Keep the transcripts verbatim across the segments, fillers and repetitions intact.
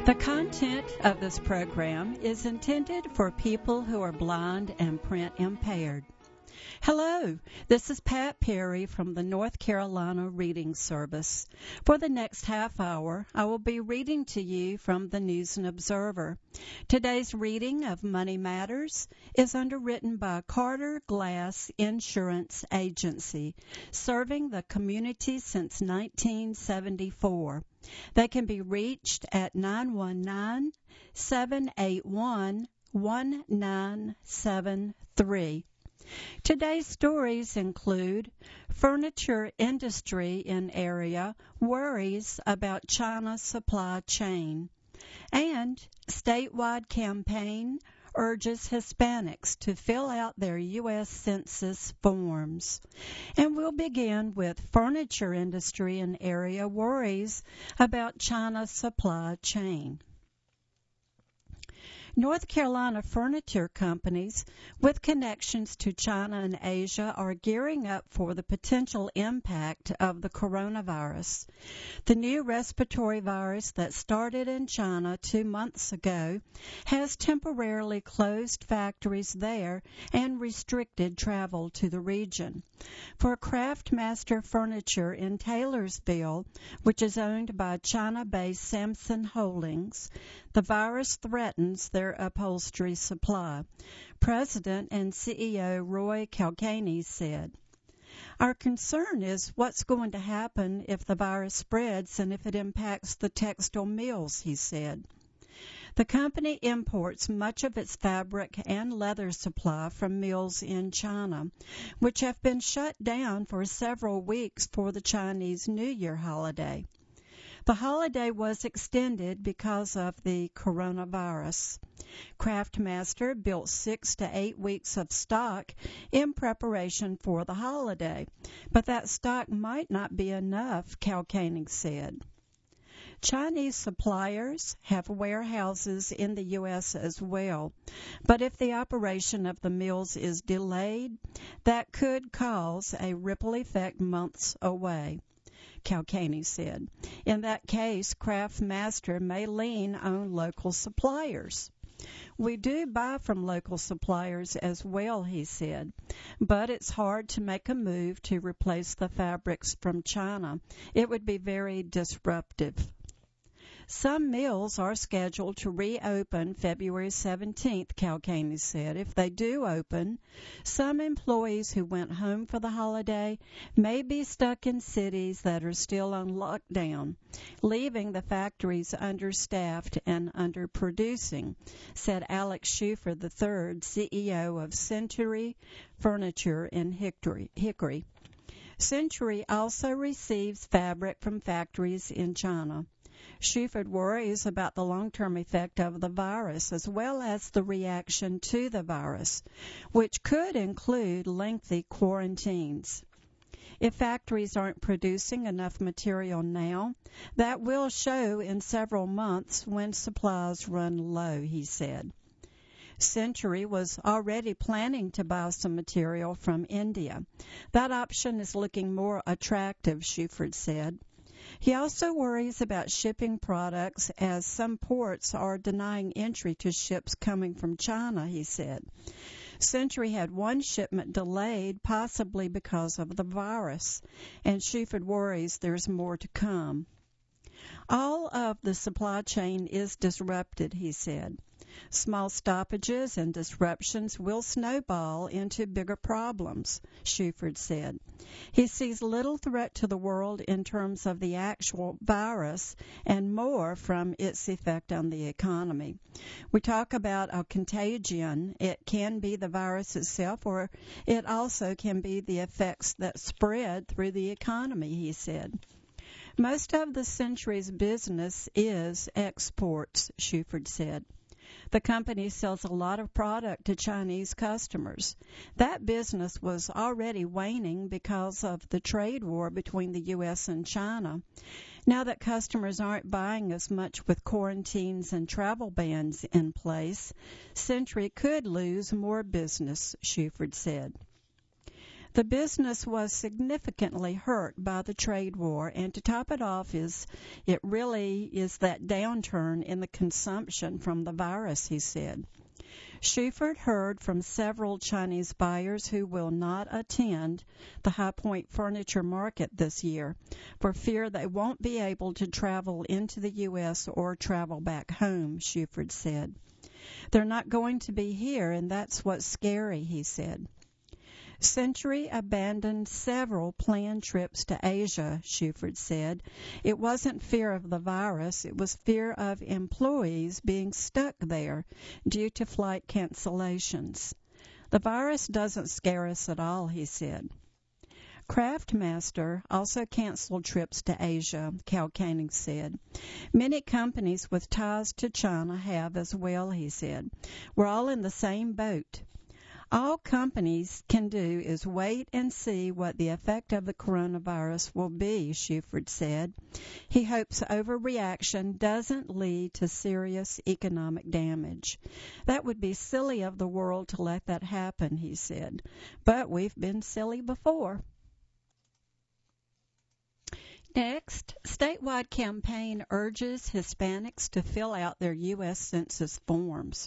The content of this program is intended for people who are blind and print impaired. Hello, this is Pat Perry from the North Carolina Reading Service. For the next half hour, I will be reading to you from the News and Observer. Today's reading of Money Matters is underwritten by Carter Glass Insurance Agency, serving the community since nineteen seventy-four. They can be reached at nine one nine, seven eight one, one nine seven three. Today's stories include furniture industry in area worries about China supply chain, and statewide campaign urges Hispanics to fill out their U S Census forms. And we'll begin with furniture industry in area worries about China supply chain. North Carolina furniture companies with connections to China and Asia are gearing up for the potential impact of the coronavirus. The new respiratory virus that started in China two months ago has temporarily closed factories there and restricted travel to the region. For Craftmaster Furniture in Taylorsville, which is owned by China-based Samson Holdings, the virus threatens their upholstery supply. President and C E O Roy Calcaney said, "Our concern is what's going to happen if the virus spreads and if it impacts the textile mills," he said. The company imports much of its fabric and leather supply from mills in China, which have been shut down for several weeks for the Chinese New Year holiday. The holiday was extended because of the coronavirus. Craftmaster built six to eight weeks of stock in preparation for the holiday, but that stock might not be enough, Calcaney said. Chinese suppliers have warehouses in the U S as well, but if the operation of the mills is delayed, that could cause a ripple effect months away, Calcaney said. In that case, Craftmaster may lean on local suppliers. "We do buy from local suppliers as well," he said, "but it's hard to make a move to replace the fabrics from China. It would be very disruptive." Some mills are scheduled to reopen February seventeenth, Calcaney said. If they do open, some employees who went home for the holiday may be stuck in cities that are still on lockdown, leaving the factories understaffed and underproducing, said Alex Schufer the third, C E O of Century Furniture in Hickory. Hickory. Century also receives fabric from factories in China. Schufer worries about the long-term effect of the virus as well as the reaction to the virus, which could include lengthy quarantines. If factories aren't producing enough material now, that will show in several months when supplies run low, he said. Century was already planning to buy some material from India. That option is looking more attractive, Schufer said. He also worries about shipping products as some ports are denying entry to ships coming from China, he said. Century had one shipment delayed, possibly because of the virus, and Schufer worries there's more to come. All of the supply chain is disrupted, he said. Small stoppages and disruptions will snowball into bigger problems, Schufer said. He sees little threat to the world in terms of the actual virus and more from its effect on the economy. We talk about a contagion. It can be the virus itself, or it also can be the effects that spread through the economy, he said. Most of the Century's business is exports, Schufer said. The company sells a lot of product to Chinese customers. That business was already waning because of the trade war between the U S and China. Now that customers aren't buying as much with quarantines and travel bans in place, Century could lose more business, Schufer said. The business was significantly hurt by the trade war, and to top it off is it really is that downturn in the consumption from the virus, he said. Shuford heard from several Chinese buyers who will not attend the High Point Furniture Market this year for fear they won't be able to travel into the U S or travel back home, Shuford said. They're not going to be here, and that's what's scary, he said. Century abandoned several planned trips to Asia, Shuford said. It wasn't fear of the virus, it was fear of employees being stuck there due to flight cancellations. The virus doesn't scare us at all, he said. Craftmaster also canceled trips to Asia, Cal Koenig said. Many companies with ties to China have as well, he said. We're all in the same boat. All companies can do is wait and see what the effect of the coronavirus will be, Shuford said. He hopes overreaction doesn't lead to serious economic damage. That would be silly of the world to let that happen, he said. But we've been silly before. Next, statewide campaign urges Hispanics to fill out their U S Census forms.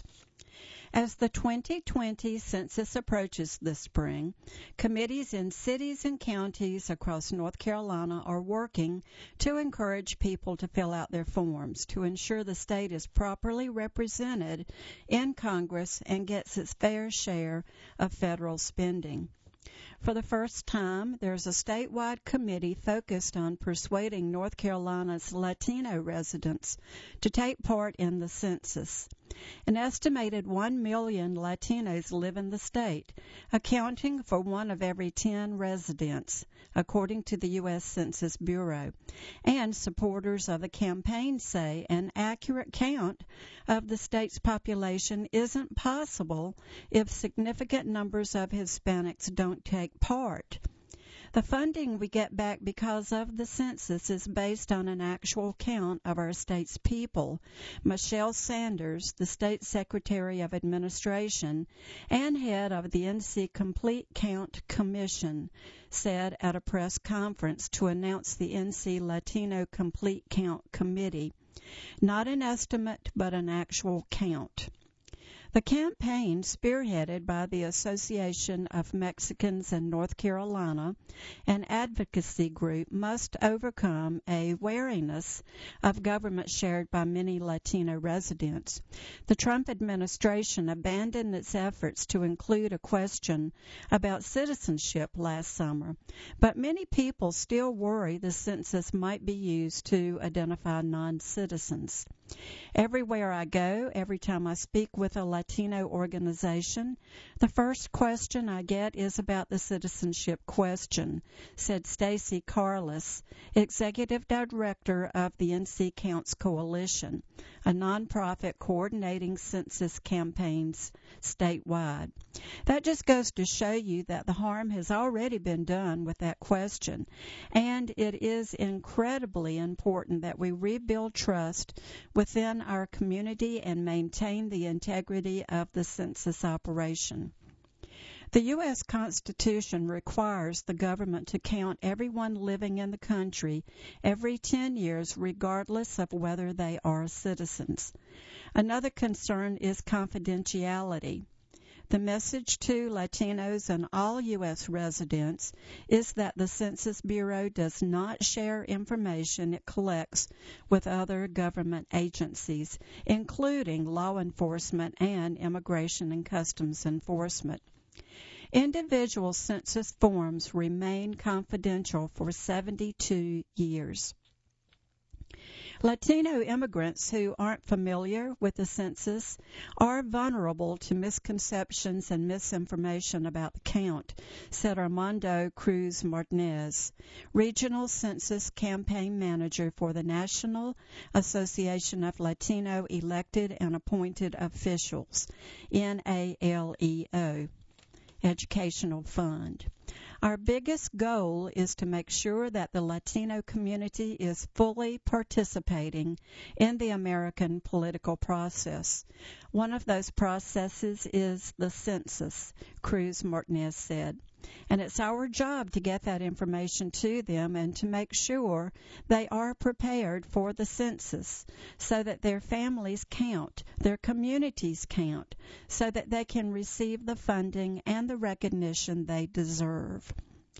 As the twenty twenty census approaches this spring, committees in cities and counties across North Carolina are working to encourage people to fill out their forms to ensure the state is properly represented in Congress and gets its fair share of federal spending. For the first time, there's a statewide committee focused on persuading North Carolina's Latino residents to take part in the census. An estimated one million Latinos live in the state, accounting for one of every ten residents, according to the U S Census Bureau. And supporters of the campaign say an accurate count of the state's population isn't possible if significant numbers of Hispanics don't take part. The funding we get back because of the census is based on an actual count of our state's people. Michelle Sanders, the state secretary of administration and head of the N C Complete Count Commission, said at a press conference to announce the N C Latino Complete Count Committee. Not an estimate, but an actual count. The campaign, spearheaded by the Association of Mexicans in North Carolina, an advocacy group, must overcome a wariness of government shared by many Latino residents. The Trump administration abandoned its efforts to include a question about citizenship last summer, but many people still worry the census might be used to identify non-citizens. Everywhere I go, every time I speak with a Latino organization, the first question I get is about the citizenship question, said Stacy Carless, executive director of the N C Counts Coalition, a nonprofit coordinating census campaigns statewide. That just goes to show you that the harm has already been done with that question, and it is incredibly important that we rebuild trust within our community and maintain the integrity of the census operation. The U S Constitution requires the government to count everyone living in the country every ten years, regardless of whether they are citizens. Another concern is confidentiality. The message to Latinos and all U S residents is that the Census Bureau does not share information it collects with other government agencies, including law enforcement and Immigration and Customs Enforcement. Individual census forms remain confidential for seventy-two years. Latino immigrants who aren't familiar with the census are vulnerable to misconceptions and misinformation about the count, said Armando Cruz Martinez, Regional Census Campaign Manager for the National Association of Latino Elected and Appointed Officials, N A L E O, Educational Fund. Our biggest goal is to make sure that the Latino community is fully participating in the American political process. One of those processes is the census, Cruz Martinez said. And it's our job to get that information to them and to make sure they are prepared for the census so that their families count, their communities count, so that they can receive the funding and the recognition they deserve.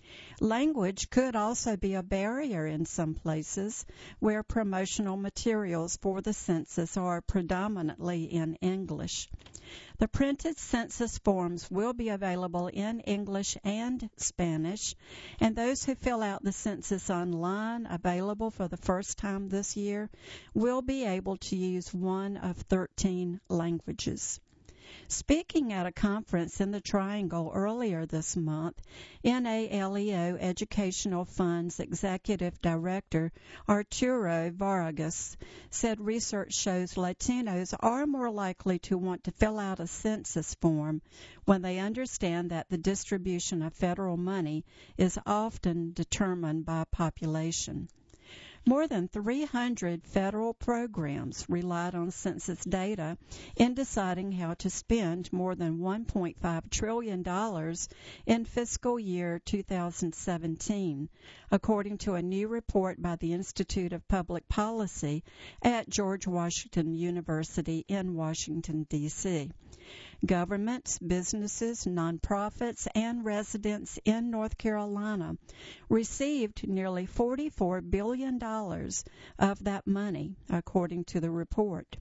Language could also be a barrier in some places where promotional materials for the census are predominantly in English. The printed census forms will be available in English and Spanish, and those who fill out the census online, available for the first time this year, will be able to use one of thirteen languages. Speaking at a conference in the Triangle earlier this month, N A L E O Educational Fund's Executive Director Arturo Vargas said research shows Latinos are more likely to want to fill out a census form when they understand that the distribution of federal money is often determined by population. More than three hundred federal programs relied on census data in deciding how to spend more than one point five trillion dollars in fiscal year two thousand seventeen, according to a new report by the Institute of Public Policy at George Washington University in Washington, D C Governments, businesses, nonprofits, and residents in North Carolina received nearly forty-four billion dollars of that money, according to the report.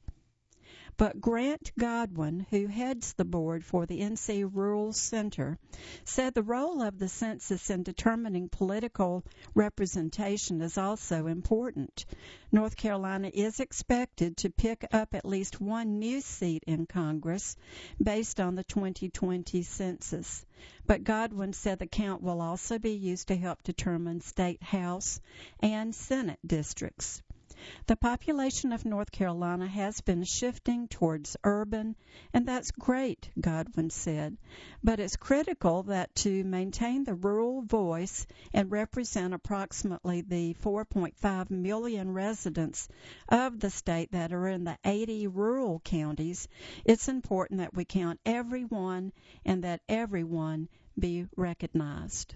But Grant Godwin, who heads the board for the N C Rural Center, said the role of the census in determining political representation is also important. North Carolina is expected to pick up at least one new seat in Congress based on the twenty twenty census. But Godwin said the count will also be used to help determine state House and Senate districts. The population of North Carolina has been shifting towards urban, and that's great, Godwin said. But it's critical that to maintain the rural voice and represent approximately the four point five million residents of the state that are in the eighty rural counties, it's important that we count everyone and that everyone be recognized.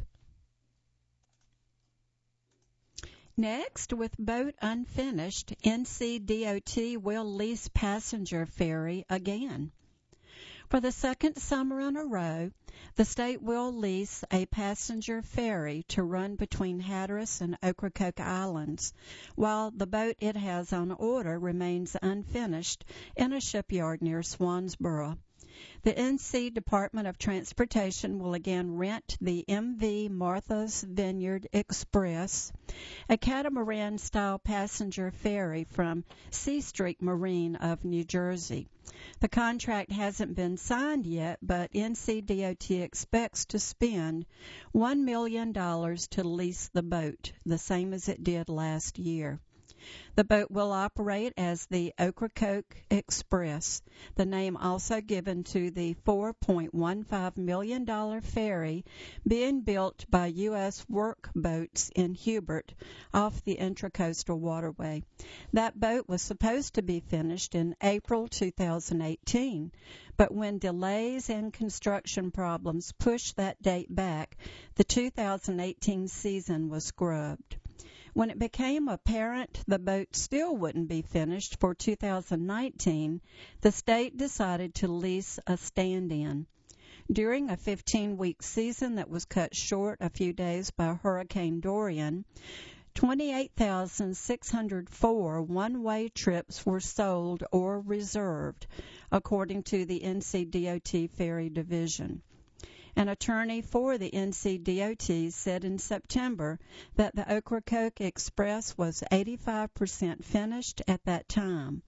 Next, with boat unfinished, N C D O T will lease passenger ferry again. For the second summer in a row, the state will lease a passenger ferry to run between Hatteras and Ocracoke Islands, while the boat it has on order remains unfinished in a shipyard near Swansboro. The N C Department of Transportation will again rent the M V Martha's Vineyard Express, a catamaran-style passenger ferry from Sea Street Marine of New Jersey. The contract hasn't been signed yet, but N C D O T expects to spend one million dollars to lease the boat, the same as it did last year. The boat will operate as the Ocracoke Express, the name also given to the four point one five million dollars ferry being built by U S Workboats in Hubert off the Intracoastal Waterway. That boat was supposed to be finished in April two thousand eighteen, but when delays and construction problems pushed that date back, the two thousand eighteen season was scrubbed. When it became apparent the boat still wouldn't be finished for two thousand nineteen, the state decided to lease a stand-in. During a fifteen-week season that was cut short a few days by Hurricane Dorian, twenty-eight thousand six hundred four one-way trips were sold or reserved, according to the N C D O T Ferry Division. An attorney for the N C D O T said in September that the Ocracoke Express was eighty-five percent finished at that time.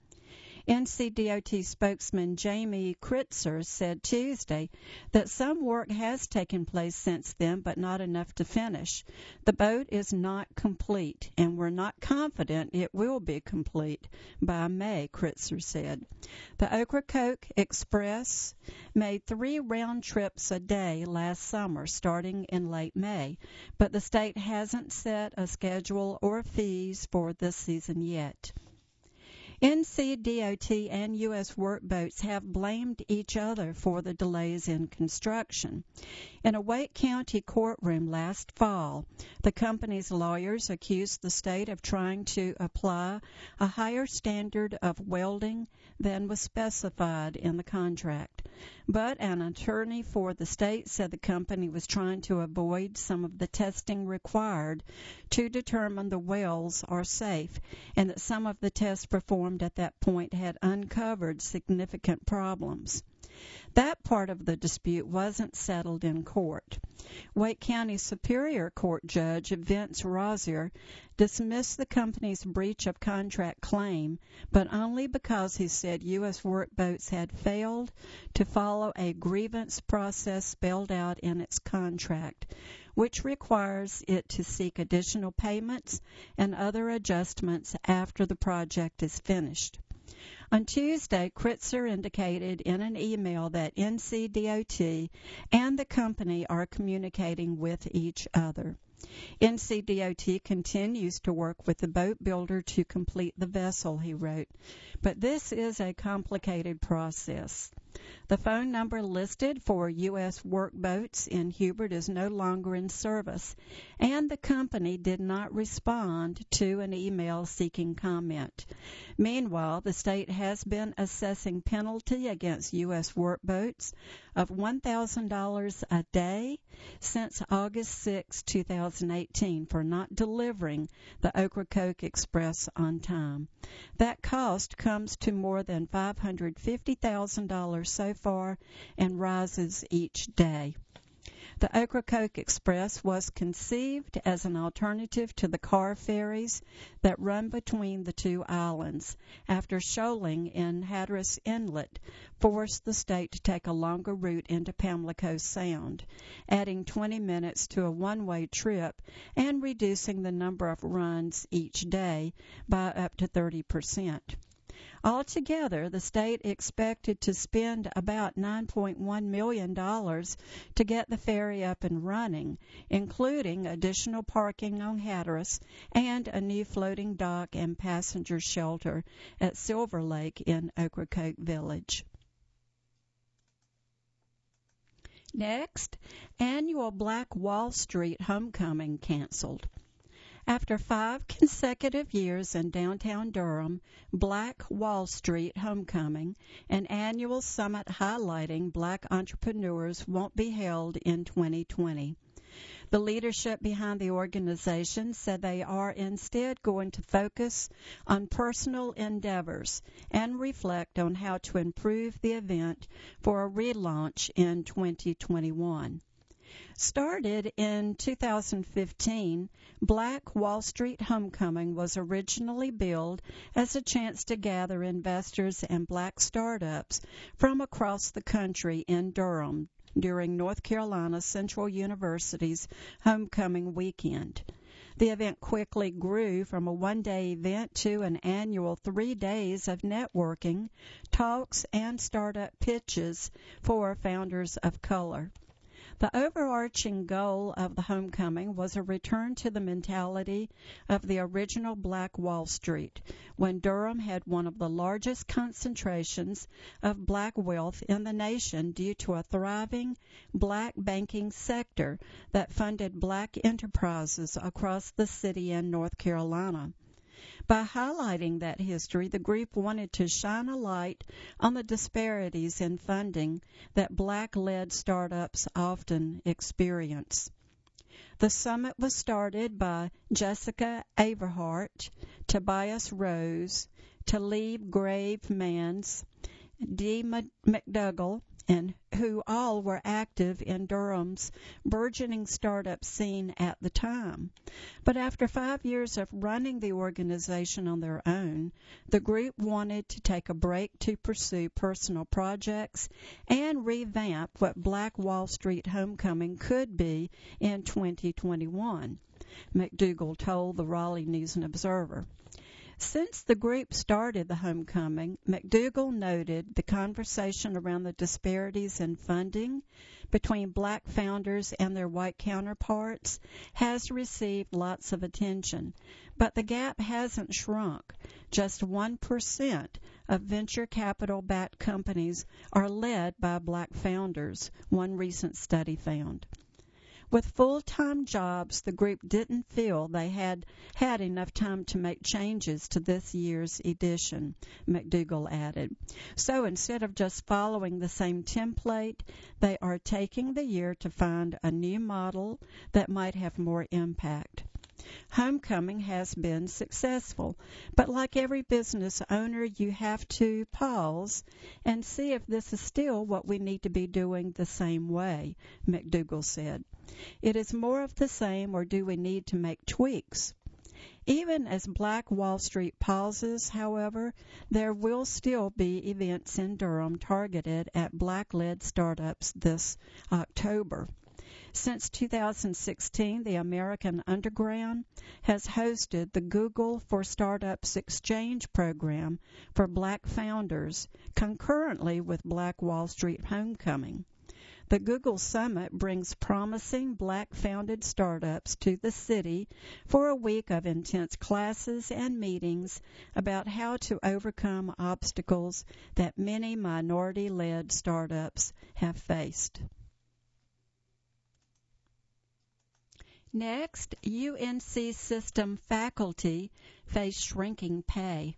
N C D O T spokesman Jamie Kritzer said Tuesday that some work has taken place since then, but not enough to finish. The boat is not complete, and we're not confident it will be complete by May, Kritzer said. The Ocracoke Express made three round trips a day last summer, starting in late May, but the state hasn't set a schedule or fees for this season yet. N C D O T and U S Workboats have blamed each other for the delays in construction. In a Wake County courtroom last fall, the company's lawyers accused the state of trying to apply a higher standard of welding than was specified in the contract. But an attorney for the state said the company was trying to avoid some of the testing required to determine the welds are safe, and that some of the tests performed at that point had uncovered significant problems. That part of the dispute wasn't settled in court. Wake County Superior Court Judge Vince Rozier dismissed the company's breach of contract claim, but only because he said U S Workboats had failed to follow a grievance process spelled out in its contract, which requires it to seek additional payments and other adjustments after the project is finished. On Tuesday, Kritzer indicated in an email that N C D O T and the company are communicating with each other. N C D O T continues to work with the boat builder to complete the vessel, he wrote, but this is a complicated process. The phone number listed for U S Workboats in Hubert is no longer in service, and the company did not respond to an email seeking comment. Meanwhile, the state has been assessing penalty against U S Workboats of one thousand dollars a day since August sixth, two thousand eighteen for not delivering the Ocracoke Express on time. That cost comes to more than five hundred fifty thousand dollars so far and rises each day. The Ocracoke Express was conceived as an alternative to the car ferries that run between the two islands after shoaling in Hatteras Inlet forced the state to take a longer route into Pamlico Sound, adding twenty minutes to a one-way trip and reducing the number of runs each day by up to thirty percent. Altogether, the state expected to spend about nine point one million dollars to get the ferry up and running, including additional parking on Hatteras and a new floating dock and passenger shelter at Silver Lake in Ocracoke Village. Next, annual Black Wall Street Homecoming canceled. After five consecutive years in downtown Durham, Black Wall Street Homecoming, an annual summit highlighting black entrepreneurs, won't be held in twenty twenty. The leadership behind the organization said they are instead going to focus on personal endeavors and reflect on how to improve the event for a relaunch in twenty twenty-one. Started in two thousand fifteen, Black Wall Street Homecoming was originally billed as a chance to gather investors and black startups from across the country in Durham during North Carolina Central University's Homecoming Weekend. The event quickly grew from a one-day event to an annual three days of networking, talks, and startup pitches for founders of color. The overarching goal of the homecoming was a return to the mentality of the original Black Wall Street, when Durham had one of the largest concentrations of black wealth in the nation due to a thriving black banking sector that funded black enterprises across the city and North Carolina. By highlighting that history, the group wanted to shine a light on the disparities in funding that black-led startups often experience. The summit was started by Jessica Averhart, Tobias Rose, Talib Grave-Mans, Dee McDougall, and who all were active in Durham's burgeoning startup scene at the time. But after five years of running the organization on their own, the group wanted to take a break to pursue personal projects and revamp what Black Wall Street Homecoming could be in twenty twenty-one, McDougall told the Raleigh News and Observer. Since the group started the homecoming, McDougall noted the conversation around the disparities in funding between black founders and their white counterparts has received lots of attention, but the gap hasn't shrunk. Just one percent of venture capital-backed companies are led by black founders, one recent study found. With full-time jobs, the group didn't feel they had had enough time to make changes to this year's edition, McDougall added. So instead of just following the same template, they are taking the year to find a new model that might have more impact. Homecoming has been successful, but like every business owner, you have to pause and see if this is still what we need to be doing the same way, McDougall said. It is more of the same, or do we need to make tweaks? Even as Black Wall Street pauses, however, there will still be events in Durham targeted at black-led startups this October. Since two thousand sixteen, the American Underground has hosted the Google for Startups Exchange program for black founders, concurrently with Black Wall Street Homecoming. The Google Summit brings promising black-founded startups to the city for a week of intense classes and meetings about how to overcome obstacles that many minority-led startups have faced. Next, U N C system faculty face shrinking pay.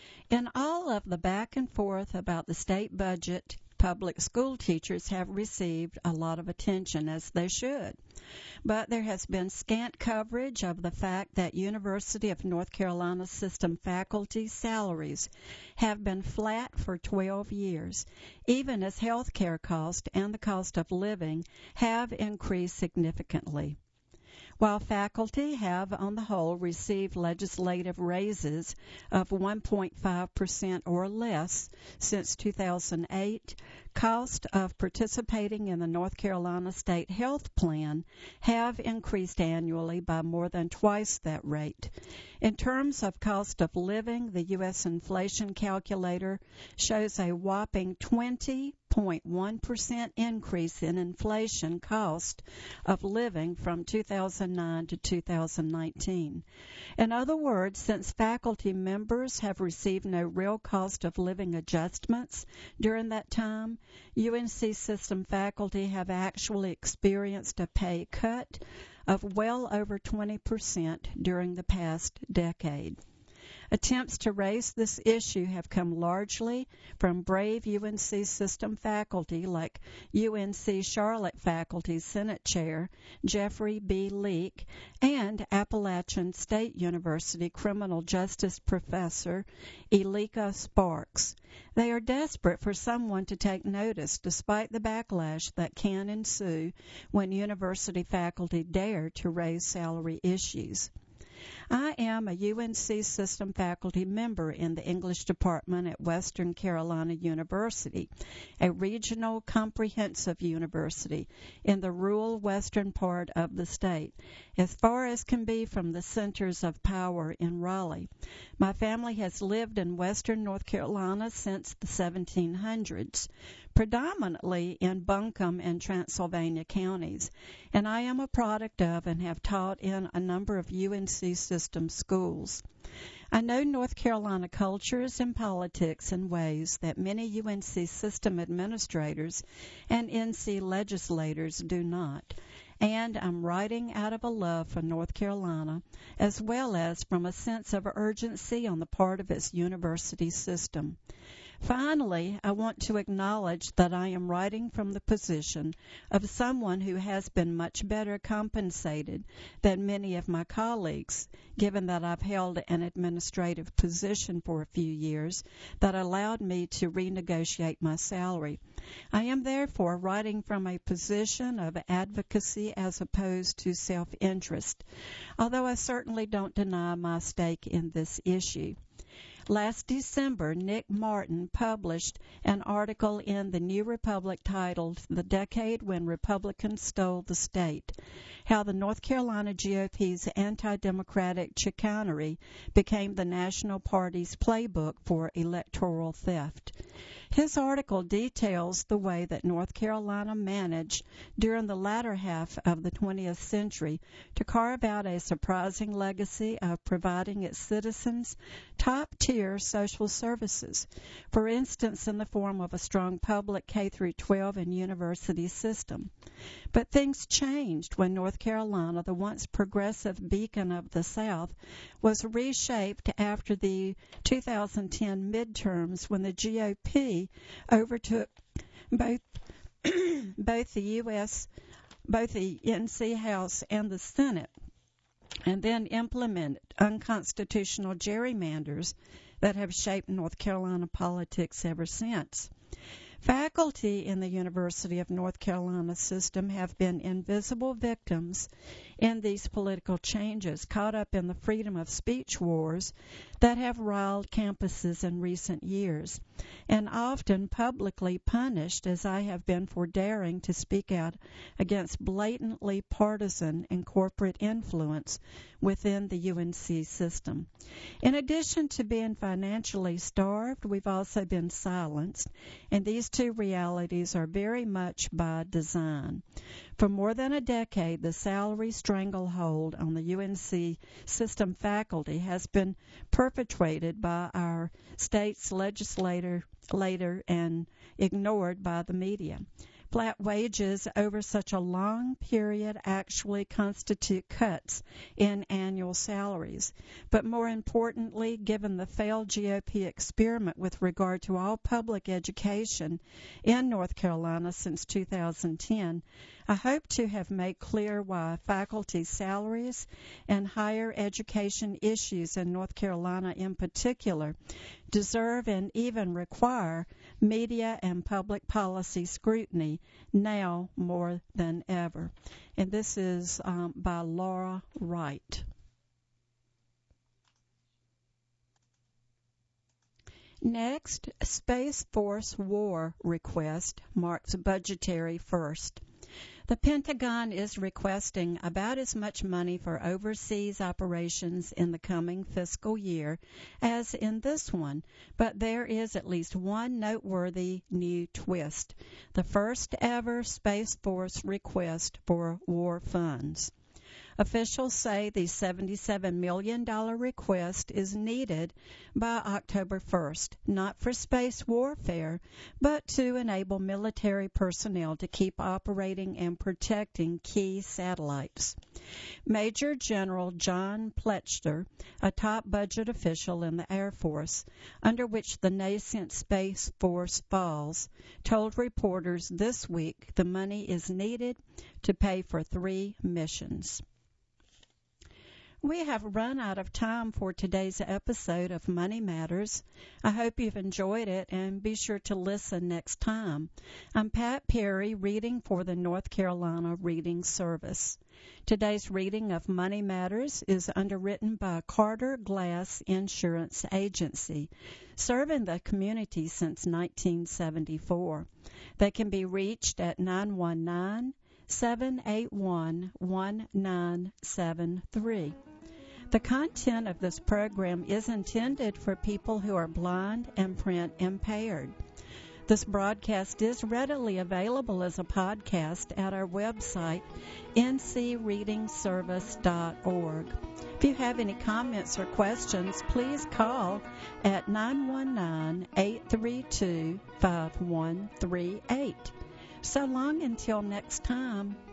In all of the back and forth about the state budget, public school teachers have received a lot of attention, as they should. But there has been scant coverage of the fact that University of North Carolina system faculty salaries have been flat for twelve years, even as health care costs and the cost of living have increased significantly. While faculty have, on the whole, received legislative raises of one point five percent or less since two thousand eight, cost of participating in the North Carolina State Health Plan have increased annually by more than twice that rate. In terms of cost of living, the U S inflation calculator shows a whopping twenty point one percent increase in inflation cost of living from two thousand nine to two thousand nineteen. In other words, since faculty members have received no real cost of living adjustments during that time, U N C system faculty have actually experienced a pay cut of well over twenty percent during the past decade. Attempts to raise this issue have come largely from brave U N C system faculty like U N C Charlotte Faculty Senate Chair Jeffrey B. Leake and Appalachian State University Criminal Justice Professor Elika Sparks. They are desperate for someone to take notice despite the backlash that can ensue when university faculty dare to raise salary issues. I am a U N C system faculty member in the English department at Western Carolina University, a regional comprehensive university in the rural western part of the state, as far as can be from the centers of power in Raleigh. My family has lived in western North Carolina since the seventeen hundreds, predominantly in Buncombe and Transylvania counties, and I am a product of and have taught in a number of U N C system schools. I know North Carolina cultures and politics in ways that many U N C system administrators and N C legislators do not, and I'm writing out of a love for North Carolina as well as from a sense of urgency on the part of its university system. Finally, I want to acknowledge that I am writing from the position of someone who has been much better compensated than many of my colleagues, given that I've held an administrative position for a few years that allowed me to renegotiate my salary. I am therefore writing from a position of advocacy as opposed to self-interest, although I certainly don't deny my stake in this issue. Last December, Nick Martin published an article in the New Republic titled "The Decade When Republicans Stole the State: How the North Carolina G O P's Anti-Democratic Chicanery Became the National Party's Playbook for Electoral Theft." His article details the way that North Carolina managed during the latter half of the twentieth century to carve out a surprising legacy of providing its citizens top-tier social services, for instance in the form of a strong public K through twelve and university system. But things changed when North Carolina, the once progressive beacon of the South, was reshaped after the two thousand ten midterms when the G O P overtook both both the U S both the N C House and the Senate, and then implemented unconstitutional gerrymanders that have shaped North Carolina politics ever since. Faculty in the University of North Carolina system have been invisible victims in these political changes, caught up in the freedom of speech wars that have riled campuses in recent years, and often publicly punished, as I have been for daring to speak out against blatantly partisan and corporate influence within the U N C system. In addition to being financially starved, we've also been silenced, and these two realities are very much by design. For more than a decade, the salary stranglehold on the U N C system faculty has been perpetrated by our state's legislator later and ignored by the media. Flat wages over such a long period actually constitute cuts in annual salaries. But more importantly, given the failed G O P experiment with regard to all public education in North Carolina since two thousand ten, I hope to have made clear why faculty salaries and higher education issues in North Carolina in particular deserve and even require media and public policy scrutiny now more than ever. And this is um, by Laura Wright. Next, Space Force war request marks budgetary first. The Pentagon is requesting about as much money for overseas operations in the coming fiscal year as in this one, but there is at least one noteworthy new twist: the first ever Space Force request for war funds. Officials say the seventy-seven million dollars request is needed by October first, not for space warfare, but to enable military personnel to keep operating and protecting key satellites. Major General John Pletcher, a top budget official in the Air Force, under which the nascent Space Force falls, told reporters this week the money is needed to pay for three missions. We have run out of time for today's episode of Money Matters. I hope you've enjoyed it, and be sure to listen next time. I'm Pat Perry, reading for the North Carolina Reading Service. Today's reading of Money Matters is underwritten by Carter Glass Insurance Agency, serving the community since nineteen seventy-four. They can be reached at nine one nine, seven eight one, one nine seven three. The content of this program is intended for people who are blind and print impaired. This broadcast is readily available as a podcast at our website, n c reading service dot org. If you have any comments or questions, please call at nine one nine, eight three two, five one three eight. So long until next time.